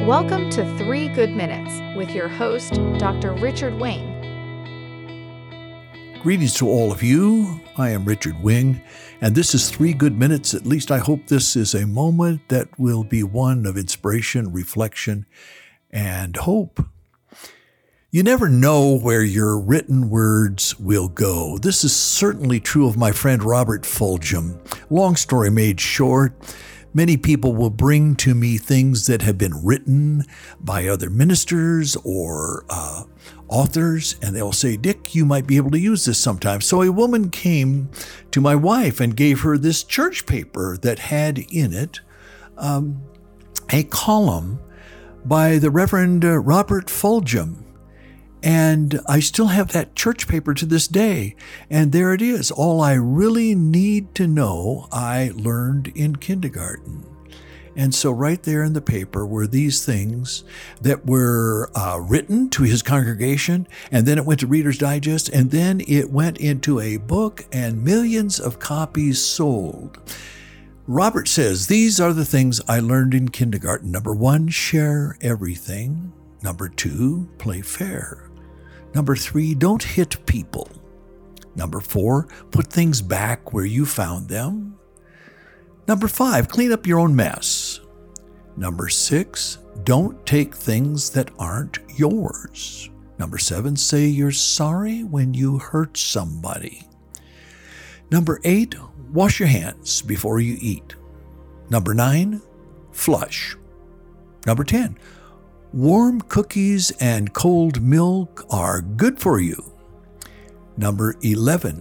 Welcome to 3 Good Minutes with your host, Dr. Richard Wing. Greetings to all of you. I am Richard Wing, and this is 3 Good Minutes. At least I hope this is a moment that will be one of inspiration, reflection, and hope. You never know where your written words will go. This is certainly true of my friend Robert Fulghum. Long story made short, many people will bring to me things that have been written by other ministers or authors, and they'll say, Dick, you might be able to use this sometime. So a woman came to my wife and gave her this church paper that had in it a column by the Reverend Robert Fulghum. And I still have that church paper to this day. And there it is. All I really need to know, I learned in kindergarten. And so right there in the paper were these things that were written to his congregation, and then it went to Reader's Digest, and then it went into a book, and millions of copies sold. Robert says, these are the things I learned in kindergarten. Number 1, share everything. Number 2, play fair. Number 3, don't hit people. Number 4, put things back where you found them. Number 5, clean up your own mess. Number 6, don't take things that aren't yours. Number 7, say you're sorry when you hurt somebody. Number 8, wash your hands before you eat. Number 9, flush. Number 10, warm cookies and cold milk are good for you. Number 11,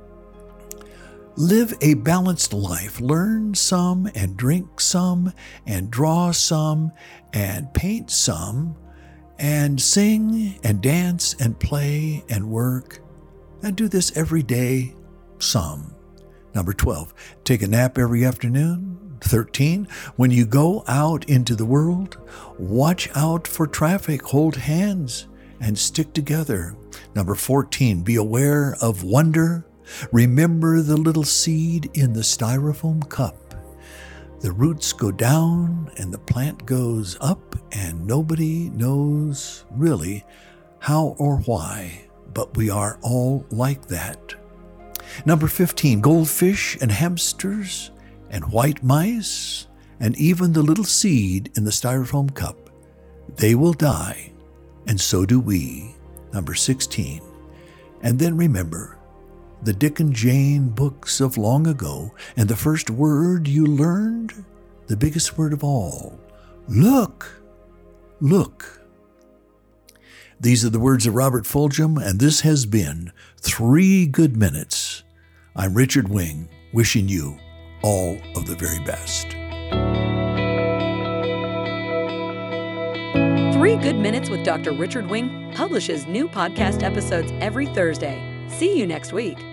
live a balanced life. Learn some and drink some and draw some and paint some and sing and dance and play and work and do this every day some. Number 12, take a nap every afternoon. 13, when you go out into the world, watch out for traffic, hold hands, and stick together. Number 14, be aware of wonder. Remember the little seed in the styrofoam cup. The roots go down and the plant goes up, and nobody knows really how or why, but we are all like that. Number 15, goldfish and hamsters and white mice, and even the little seed in the styrofoam cup, they will die, and so do we. Number 16, and then remember the Dick and Jane books of long ago, and the first word you learned, the biggest word of all, look, look. These are the words of Robert Fulghum, and this has been 3 Good Minutes. I'm Richard Wing, wishing you all of the very best. 3 Good Minutes with Dr. Richard Wing publishes new podcast episodes every Thursday. See you next week.